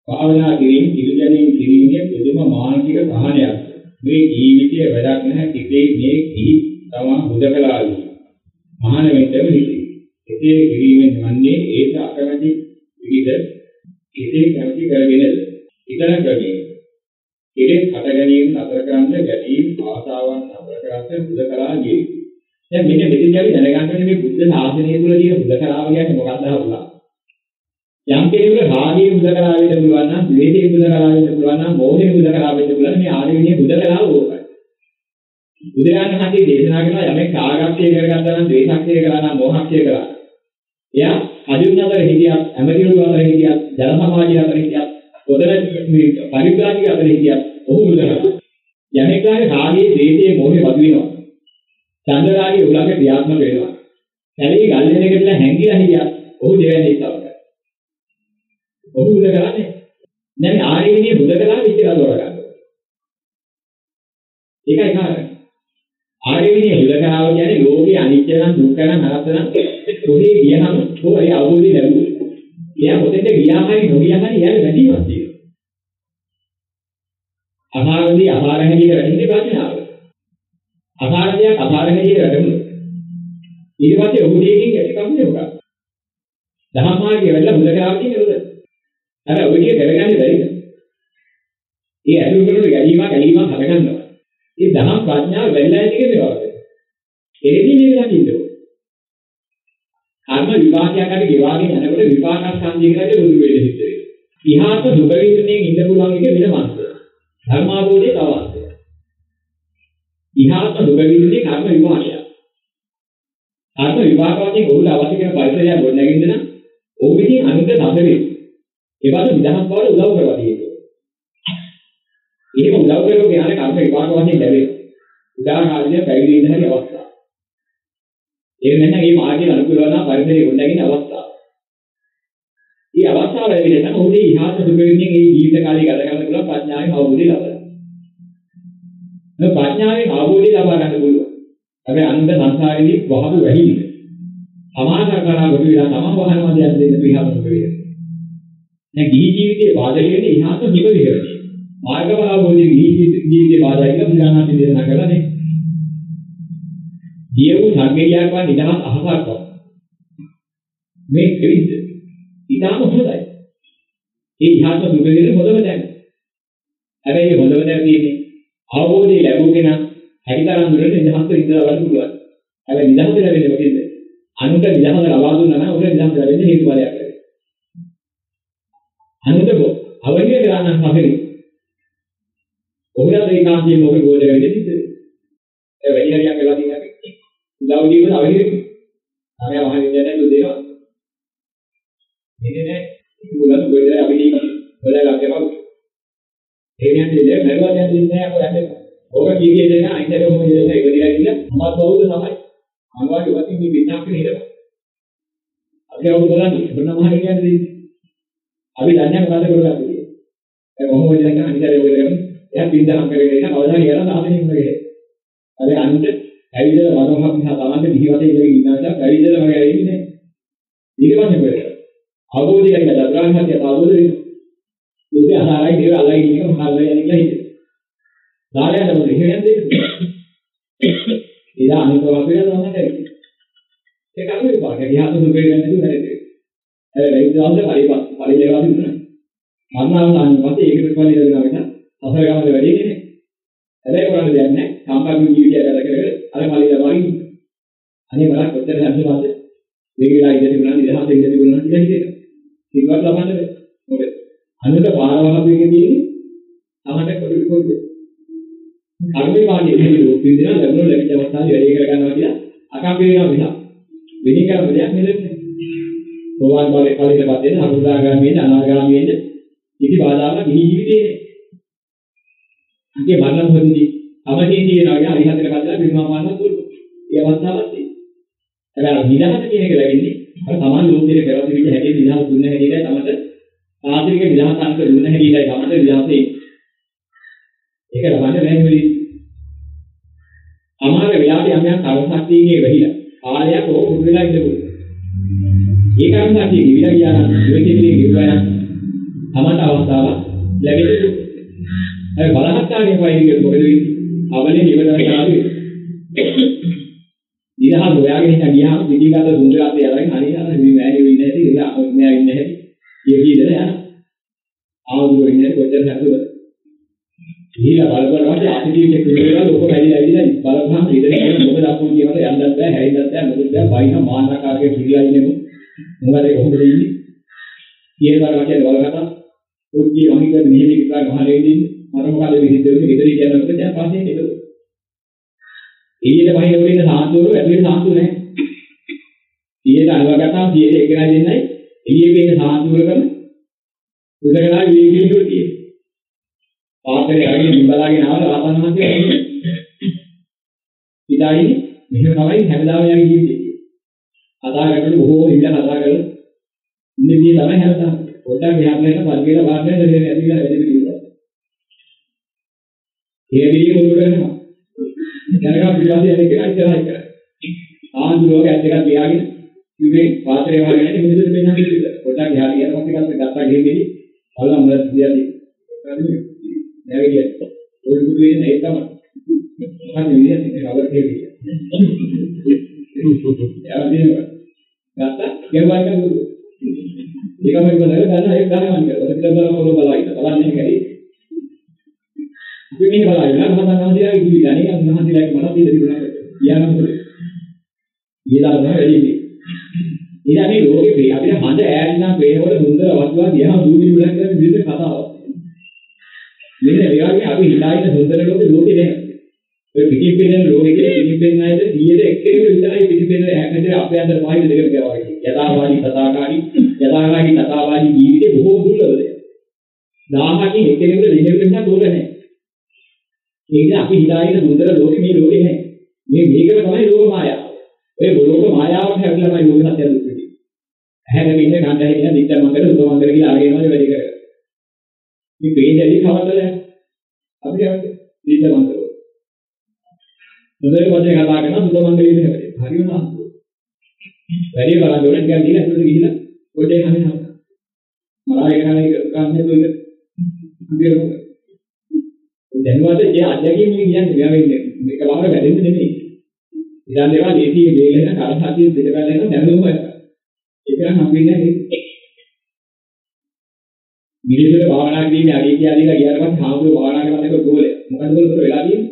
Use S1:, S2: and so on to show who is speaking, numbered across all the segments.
S1: භාවනා කිරීම පිළිගැනීම කිරීමේ පුදුම මානසික සහනයක්. මේ ජීවිතයේ වැඩක් නැහැ කිතේ මේ කී තමා හුදකලාවි. මහාන වෙන්නම හිතේ. එසේ කිරීමෙන් වන්නේ ඒක අකමැති විදිහට කෙසේ කැමති කරගෙනද ඉතන ක්‍රමයේ කෙලෙස් හට ගැනීම නතර කරන්න ගැටීම් ආසාවන් නතර කරන්න හුදකලා ජීවිතය. දැන් මෙන්න මෙතෙන්දී අපි දැනගන්න මේ බුද්ධ ශාසනය තුළ තියෙන හුදකලාව කියන්නේ මොකක්ද අහුලා. යම් කෙනෙකුට රාගයේ හුදකලාව වෙන්න පුළුවන් නම්, ද්වේෂයේ හුදකලාව වෙන්න පුළුවන් නම්, මෝහයේ හුදකලාව වෙන්න පුළුවන් මේ ආර්යවිනී හුදකලාව ඕකයි. බුදුරජාණන් වහන්සේ දේශනා කරනවා යමෙක් රාගක්ෂය කරගත්තා නම්, ද්වේෂක්ෂය කරා නම්, මෝහක්ෂය කරා. එයා අදුන් අතර හිටියත්, ඇමතිවරු අතර හිටියත්, ජන සමාජය අතර හිටියත්, පොතන පරිත්‍රාජික අතර හිටියත් ඔහු හුදකලා. යමෙක් රාගයේ, ද්වේෂයේ, මෝහයේ වද වෙනවා. චන්ද්‍රාගයේ උලංග ක්‍රියාත්මක වෙනවා. සැලී ගල්ලෙනකට හැංගිලා හිටියත් ඔහු දෙවැන්නේ ඉස්සවක. ඔහු හුදකලානේ. දැන් ආර්යවිනී හුදකලා විචාර කරගන්න. ඒකයි කාරණා. ආර්යවිනී හුදකලාව කියන්නේ ලෝකේ අනිත්‍ය නම්, දුක්ඛ නම්, අනාත්ම නම් කොහේ ගියහම ඔය අවබෝධය ලැබුණා. එයා මොතෙන්ද ගියාම හරි නොගියාම හරි එයාගේ වැඩිමක් තියෙනවා. අපාරදී අපාර හැදියේ වැඩින්නේ ප්‍රඥාව. අපාරදියක් අපාර හැදියේ වැඩමුණා. ඊට පස්සේ ඔහු දෙකකින් ඇතිකම්නේ උගා. දහම් මාර්ගයේ වෙලා හුදකලාව කියන්නේ උද. අර ඔය ටික කරගන්නේ බැරිද? ඒ අතුරු කරන ගැලීමක් හදගන්නවා. ඒ දහම් ප්‍රඥාව වෙලා ඇති කියනවාද? එරෙදි මේක දකින්න. කර්ම විපාකයක් අර ගෙවාගෙන යනකොට විපාක ස්කන්ධය කියලා බුදු වෙලෙ හිත වෙනවා. ඉහාත දුක විඳින්නේ ඉන්න පුළුවන් එක වෙන මාර්ගය. ධර්මාභෝධයේ තවස්ය. ඉහාත දුක විඳින්නේ කර්ම විපාකය. කර්ම විපාක වශයෙන් ඔහුට අවශ්‍ය කරන පරිසරය ගොඩනගින්න නම් ඔහු විසින් අනුන්ට සැප වෙයි. ඒ වගේ විදහාක් බවට උදව් කරවා තියෙනවා. එහෙම උදව් කරගෙන යන කර්ම විපාක වශයෙන් ලැබෙනවා. උදාහරණයක් පැවිදි වෙන හැටි අවස්ථාව. ඒක නැත්නම් මේ මාර්ගයේ අනුකූලව නම් පරිසරයේ ගොඩනගින අවස්ථාව. මේ අවස්ථාව ලැබෙන්නේ නම් ඔහුගේ ඉහාත දුක විඳින්නේ මේ ජීවිත කාලය ගත කරන්න පුළුවන් ප්‍රඥාවෙන් අවබෝධය ලබනවා. මේ ප්‍රඥාවෙන් අවබෝධය ලබා ගන්න පුළුවන්. හැබැයි අනුන්ට සංසාරේදී වහපු වැහිලි. සමානකරණ කොට විලා තමන් වහන මැදයන් දෙන්න පිටහම වෙන්නේ. දැන් ගිහි ජීවිතයේ බාධා වෙන්නේ ඉහාත දුක විඳිනවා. මාර්ගඵල අවබෝධයේ ගිහි ජීවිතයේ බාධා කියලා බුදුරණන් දේශනා කළා නේ. දියවු සංගේයයක් වා නිදහස් අහසක් මේ ක්‍රිස්ත ඊටම හොඳයි. ඒ ඉහාත දුක විඳින හොඳම දැන. හැබැයි මේ හොඳම දැන තියෙන්නේ අවබෝධය ලැබුගෙන හැකිතරම් දුරට නිදහස්ව ඉඳලා වඩ පුළුවන්. හැබැයි නිදහස ලැබෙන්නේ මොකෙන්ද? අනුන්ට නිදහස ලබා දුන්නා නම් උන්ට නිදහස ලැබෙන්නේ හේතුඵලයක් වෙයි. අනුන්ට අවහිර කරන්න පස්සේ ඔහුලා ඒකාන්තයෙන් මොකද ගෝචර වෙන්නේ සිද්ධ වෙන්නේ. ඒ වැඩි හරියක් වෙලා තියෙනවා. උදව් දීම අවහිර. ආය වහන්නේ නැහැ නේද දේවා. ඉන්නේ නැහැ. ඒගොල්ලෝ ගොඩේ අපිට වලලා ගන්නවා. එහෙම යන්නේ නෑ නරුවා යන්නේ නැහැ අපෝ යන්නේ. ඕක කීකේ දෙන අයිතර ඔහොම දෙන එක දිලා කියලා මමත් බෞද්ධ තමයි. අංගවාඩි වතින් මේ විනාක් නෙහෙරව. අපි අවුල් බලන්නේ බොන්නම හරිය කියන්නේ දෙන්නේ. අපි දන්නේ මොකද කරගන්නේ කියලා. ඒ කොහොමද කියන්නේ අනිතර ඔය කරන්නේ. එයා පින්දහම් කරගෙන ඉන්න කවදා කියලා සාධනෙ මොකද. අර අන්ත ඇවිදලා මනෝහක් නිසා තමන්ට දිහිවතේ ඉඳගෙන ඉන්නවා ඇවිදලා මගේ ඇවිදින්නේ. ඊට පස්සේ මොකද? අවබෝධය කියලා දතරන් හතිය අවබෝධ වෙනවා. ලෝකේ අහාරයි දේව අල්ලයි කියන එක හරියට යන්නේ කියලා හිතේ. ධාරයන්ට මොකද එහෙම යන්නේ? ඉතින් අනිත් වගේ වෙනවා නේද? ඒක අනුව විපාක. ගියාම දුක වෙන්නේ නැතුව නැරෙන්නේ. හැබැයි දවල්ට පරිලේවාදී දුන්නා. මරණාවසාන පස්සේ ඒක පිටපල්ලේ දෙනවා විතර අසර ගමන වැඩි නේ. හැබැයි කරන්න දෙයක් නැහැ. සම්පූර්ණ ජීවිතය ගත කරගෙන අර මලියලා වරින්. අනේ බලන්න කොච්චර සංසමාද. දෙවිලා ඉඳි තිබුණා නිදහස ඉඳි තිබුණා කියලා හිතේනවා. ඉක්වත් ලබන්න බෑ. මොකද අනුන්ට පාරවහක් වෙන්නේ තියෙන්නේ තමන්ට පොඩි පොඩි කර්මේ වාගේ හේතු පිළිදෙන ලැබුණ ලැබිච්ච අවස්ථාවේ වැඩි කර ගන්නවා කියලා අකම්පිත වෙනවා මිසක් වෙනින් කරන දෙයක් නෙවෙයි. සෝවාන් ඵලයේ ඵලයටපත් වෙන අනුදාගාමීෙන් අනාගාමීෙන් ඉති බාධාවක් ගිහි ජීවිතේනේ. ඉතින් මරණ මොහොතදී අවදීන් කියනවා යා අරිහතට පදලා පිරිනමන මාර්ගය පුරුදු. ඒ අවස්ථාවක් තියෙනවා. හැබැයි නිදහස කියන එක ලැබෙන්නේ අර තමන් ලෝකයේ පෙරදිවිච්ච හැටි නිදහස දුන්න හැටියි තමන්ට ආත්මික නිදහස අංක දුන්න හැටියි තමන්ට නිදහසේ ඒක ලබන්න බැහැ නෙවෙයි. අමාර වෙලාවේ යම් යම් කර්ම ශක්තියගේ වෙහිලා කාලයක් ඕක පුරුදු වෙලා ඉඳපොත්. ඒ කර්ම ශක්තිය කිවිලා ගියා නම් දෙවිදේ කිව්වා නම් තමන්ට අවස්ථාවක් ලැබෙන්නේ. ඒ බලහත්කාරයේ වයින් මොකද වෙන්නේ? අවලේ නිවනකාරී. ඊළඟ හොයාගෙන ඉන්න ගියාම පිටිගත සුන්දරත්වය අරගෙන අනිත් අර මේ මෑණියෝ ඉන්නේ නැති ඉතින් මෙයා ඉන්නේ නැති. කීයද යනවා. ආවුරු ඉන්නේ කොච්චර හැදුවද? ඊළඟ බලපෑමට අතිදීකේ කුලේලා ලොක වැඩිලා ඉඳලා බලපෑම ඉතින් මොකද අපෝ කියනවා යන්නත් බෑ හැරින්නත් බෑ මොකද බෑ බයින මාන්නකාරකේ පිළිලා ඉන්නේ මොකද ඒක කොහොමද ඉන්නේ? කියලා වගේ වලකට උත්කී වහිකර මෙහෙලි විකාර ගහලේ ඉන්නේ මර මොකද විහිද දෙන්නේ ඉතින් කියනකොට දැන් පස්සේ නේද? ඊයේ වහින වල ඉන්න සාන්තුවරු ඇතුලේ සාන්තු නැහැ. ඊයේ අනුවගත්තාම 100 එකනා දෙන්නයි ඊයේ ඉන්න සාන්තුවරු කරන උදකලා වීගින්දුර තියෙනවා. පාත්‍රය අරගෙන බලාගෙන ආවල ආපන්නමත් ඉදායිනේ මෙහෙම තමයි හැමදාම යන්නේ ජීවිතේ. අදාගන්න බොහෝ ඉන්න අදාගන්න ඉන්නේ මේ තමයි හැමදාම. පොඩ්ඩක් මෙහාට යන පල්ගේල වාග්නේ දෙන්නේ ඇදිලා වැඩි පිළිවෙල. ඒ විදිහේ මුළු කරනවා. දැනගන්න පිළිවෙල යන්නේ කියලා ඉස්සරහයි කරා. ආන්දුරෝගේ ඇස් දෙකක් ගියාගෙන ඉන්නේ පාත්‍රය වහගෙන ඉන්නේ මිනිස්සුන්ට පෙන්නන්න කිව්වා. පොඩ්ඩක් එහාට යනකොට ගත්තා ගෙහෙන්නේ බලන්න මොකද කියන්නේ. නැගිටිය. ඔය දුක වෙන්නේ ඒ තමයි. මොකද විදියට අවර් කෙරේ. යා දෙනවා. ගත්තා ගෙවවා එක දුක. ඒකම ඉවරලා ගන්න ඒක ගන්න කරා. ඒක බලන්න ඕන බලයිද. බලන්නේ කැරි. අපි මේ බලයිද මම මහන්සියලා ඉන්නේ. අනේ මහන්සියලාගේ මනස දෙද දිනුනා. කියනවා. ඊළඟ වැඩි. ඊළඟේ ලෝකේ අපිට හඳ ඈන්නා වේවල සුන්දර අවස්ථාවක් ගියාම දූවිලි උලක් කරන විදිහට කතාවක්. මෙන්න ඒ වගේ අපි හිතාගෙන සුන්දර ලෝකේ නැහැ. ඔය පිටිපෙනෙන ලෝකෙක පිටිපෙනෙන අයද 100ට එක්කෙනෙකුට විතරයි පිටිපෙනෙන හැකේ අපේ අතර පහින් දෙකක් ගාවා කියන්නේ. යථාවාදී තථාකාරී ජීවිතේ බොහෝ දුර්ලභ දෙයක්. 1000කින් එක්කෙනෙකුට දෙන්නෙකුට නම් දුර නැහැ. ඒක අපි හිතාගෙන සුන්දර ලෝකෙ මේ ලෝකේ නැහැ. මේකම තමයි ලෝක මායාව. ඔය ලෝක මායාවට හැරිලාමයි ලෝක සත්‍ය දුක් වෙන්නේ. ඇහැගෙන ඉන්න ගණ්ඩා හිටින දික්ක මංගල සුත මංගල කියලා අරගෙනම වැඩි කරගන්න. මේ පේජලි කවද්දද අපි කියන්නේ දික්ක මංගල. මොදේ වගේ කතා කරන සුත මංගලයේ හැබැයි හරියම අහුව. වැඩි බලන්න ඕනේ නිකන් දින ඇතුළට ගිහිල්ලා පොඩේ හමිනවා. මරාගෙන කන්නේ දුක. දැනුවත් ඒ අධ්‍යක්ෂකෙන් මේ කියන්නේ මෙයා වෙන්නේ මේක ලාවර වැඩෙන්නේ නෙමෙයි. ඉතින් ඒවා දේශීය වේලෙන කරහතිය පිටකලෙන දැනුම ඒක නම් හම්බෙන්නේ නැහැ. මිනිස්සුන්ට භාවනා කිරීමේ අගය කියලා ගියාට පස්සේ සාමුද්‍ර භාවනා කරන එක ගෝලය. මොකද ගෝල වෙලා තියෙන්නේ?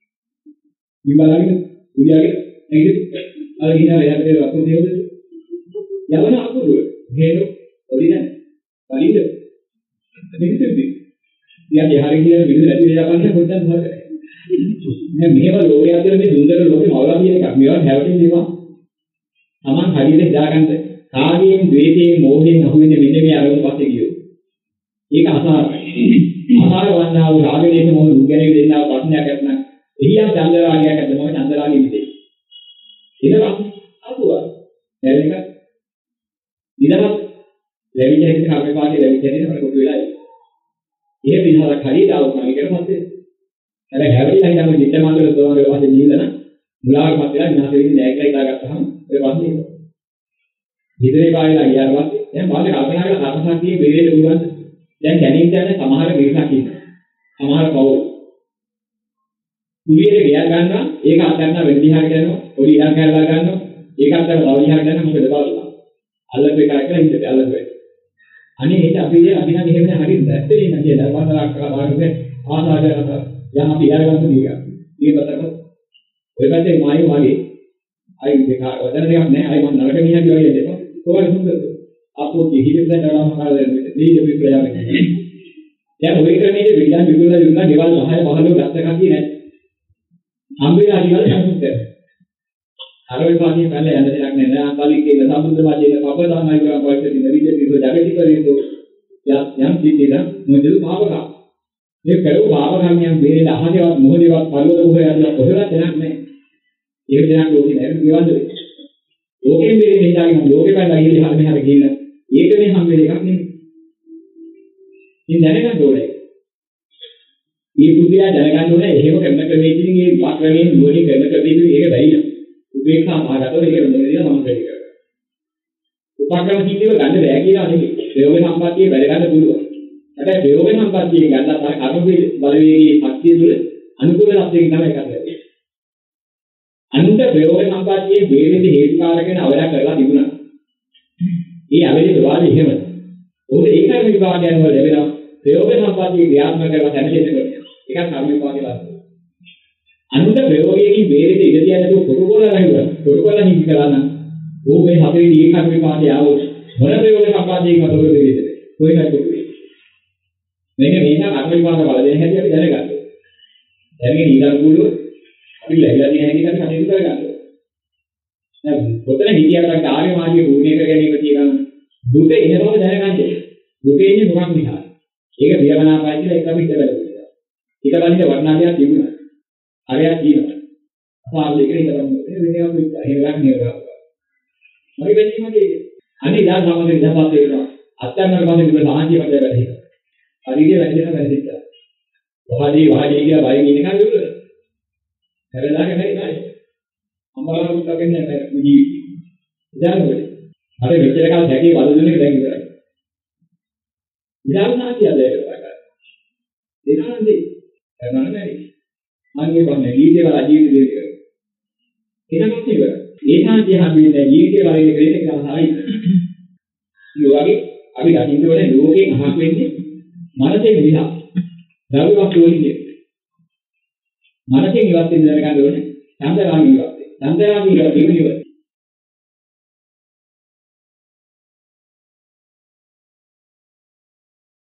S1: විබලගෙන උදියාගෙන නැගිට අර ගිනා එහාට වකුරු දෙවද? යවන අකුරු හේනෝ ඔරිනන් වලින්ද මිනිස්සුන්ට යා දෙහාර කියලා විදුල ඇතුලේ යපන්න පොඩ්ඩක් හොරයි. දැන් මේව ලෝකයේ අතර මේ සුන්දර ලෝකේ මවලා කියන එකක්. මේවා හැවටින් දේවා. Taman හරියට හිතාගන්න. කාගේම ද්වේෂයෙන් මෝහයෙන් අහුවෙන්නේ මෙන්න මේ අරමුණ පස්සේ ගියෝ. ඒක අසාරයි. අසාර වන්නා වූ රාගයෙන් මොන උගැනේ දෙන්නා වූ ප්‍රශ්නයක් නැත්නම් එහියන් චන්දරාගයක් ඇද්ද මොකද චන්දරාගෙ විදේ. ඊළඟ අතුවා. එළෙක ඊළඟ ලැබිච්ච එක කර්ම පාඩේ ලැබිච්ච එක අපිට කොට වෙලා ඉන්නේ. ඒ විදිහට හරියට આવුනා ඊට පස්සේ අර හැවටිලා ඉඳන් දෙන්න මන්දර තෝරන වාසේ නිදන මුලාවකට වෙලා විනාශ වෙන්නේ නැහැ කියලා හිතාගත්තාම ඒ පස්සේ ඉදිරිය පායලා ගියාට පස්සේ දැන් බලන්න කල්පනා කරලා කර්මශක්තිය බෙරෙන්න පුළුවන්. දැන් දැනින් දැන සමහර විරසක් ඉන්නවා. සමහර පවුල්. කුලියට ගියා ගන්නවා ඒක අත්දැකන වෙන්දිහාර කරනවා. පොඩි ඉඩම් කරලා ගන්නවා. ඒක අත්දැක ලවලිහාර ගන්නවා මොකද බලන්න. අල්ලපු එක කරලා ඉඳලා අල්ලපු එක. අනේ ඒක අපි නම් එහෙම හරියට ඇත්තේ නෑ කියලා ධර්මතරක් කරාගේ ආසාවකට යම් අපි ඉරගන්න දීගා. ඊපතක ඔය පැත්තේ මායි වගේ අයි දෙක වදන දෙයක් නෑ අයි මම නරක මිනිහා කියලා කියන්න එපා. කොහොමද හොඳද? අපෝ කිහිපෙන් තරම කාලෙ නේද විප්‍රයාවෙන්. දැන් ඔය ක්‍රමයේ විද්‍යාව විගුණලා දුන්නා ගෙවල් 10 15 ගත්ත කතිය නෑ. හම්බෙලා ඉවල් සම්මුත. අර වෙ පාන්නේ පැල්ල යන්න දෙයක් නෑ. නෑ අන්තලින් කියන සම්බුද්ධ වාදයේ පප තමයි කරා පොයින්ට් එක විදිහට ජගති පරිදු යම් කීකේද මොදු පාවකා. මේ කරුව පාවකමියන් බේරෙන්න අහදේවත් මොහදේවත් පරිවද මොහේ යනවා කොහෙවත් දෙයක් නෑ. ඒක දෙයක් ලෝකේ නෑ කියවන්ද. ලෝකෙන් බේරෙන්න හිතාගෙන ලෝකේ පැනලා ගිහින් හරිය මෙහාට ගිහින් ඒක මේ හම්බෙල එකක් නෙමෙයි. ඉතින් දැනගන්න ඕනේ. මේ බුද්ධිය දැනගන්න ඕනේ එහෙම කරන ක්‍රමයකින් මේ වක්‍රමයෙන් නුවණින් කරන ක්‍රමයකින් ඒක බැරි නෑ. උපේක්ෂා මාර්ගතෝ ඒක මොනවද කියලා මම වැඩි කරනවා. උපක්‍රම කිව්ව ගන්න බෑ කියලා නෙමෙයි. ප්‍රයෝග සම්පත්තිය වැඩ ගන්න පුළුවන්. හැබැයි ප්‍රයෝග සම්පත්තියෙන් ගන්නත් අර කර්ම බලවේගී ශක්තිය තුළ අනුකූල තත්ත්වයකින් තමයි එකක් වෙන්නේ. අන්ත ප්‍රයෝග සම්පත්තියේ වේදෙන හේතුකාරක වෙන අවරක් කරලා තිබුණා. ඒ අවලි ප්‍රවාහය එහෙමද? උන් ඒ කර්ම විපාකයන් වල ලැබෙන ප්‍රයෝග සම්පත්තිය ක්‍රියාත්මක කරලා දැනෙන්න කරනවා. ඒකත් කර්ම විපාකේ ලක්ෂණ. අන්ත ප්‍රයෝගයේදී වේදෙන ඉඳ තියනකොට පොරකොල රහිනවා. පොරකොල හිමි කරලා ඕ මේ හතරේ දී කර්ම විපාකේ ආවොත් මොන ප්‍රයෝග සම්පත්තියකින් අතොර දෙවිද? කොහෙන්ද පුදුවේ? මේක මේක කර්ම විපාක බල දෙන හැටි අපි දැනගන්න. දැන් මේ ඊළඟ කුළු අපි ලැබිලා තියෙන හැටි අපි කටයුතු කරගන්න. දැන් පොතන හිතියට ආර්ය මාර්ගයේ පුණ්‍ය කර ගැනීම තියෙනවා. දුක එන බව දැනගන්න. දුක එන්නේ මොකක් නිසාද? ඒක ප්‍රියමනාපයි කියලා එක අපි හිතලා ඉන්නවා. ඊට පස්සේ වර්ණාලියක් තිබුණා. හරියක් තියෙනවා. අපාල් දෙක හිතගන්න. වෙනම එහෙලක් නෙවෙයි. මරි වෙන්නේ මොකද? අනේ දාන සමග ඉඳපත් වෙනවා. අත්‍යන්තර පස්සේ දුක සාහිත්‍ය පදේ වැඩි. හරියට වැඩිලා වැඩිච්ච. වහදී කියලා බයින් ඉන්නකන් දුක. හැබැයි නැහැ නෑ. අම්බලරුත් ලගෙන්නේ නැහැ ජීවිතේ. ඉතින් අර මෙච්චර කාල හැකේ වල දුන්නේ දැන් ඉවරයි. විද්‍යාඥාතියද ඒක වගේ. දෙනවනේ. කරනවනේ නෑ. මන්නේ බන්නේ ජීවිතේ වල ජීවිතේ දෙක. එනකොට ඉවරයි. ඒ නාතිය හැමෝම ජීවිතේ වල ඉන්නේ ක්‍රේත කියලා හරි. ඒ වගේ අපි දකින්න ඕනේ ලෝකෙන් අහක් වෙන්නේ මනසේ විදිහ. දරුවක් වලින්නේ. මනසෙන් ඉවත් වෙන්න දැනගන්න ඕනේ. චන්දරාගී ඉවත්. චන්දරාගී ඉවත් වෙන්නේ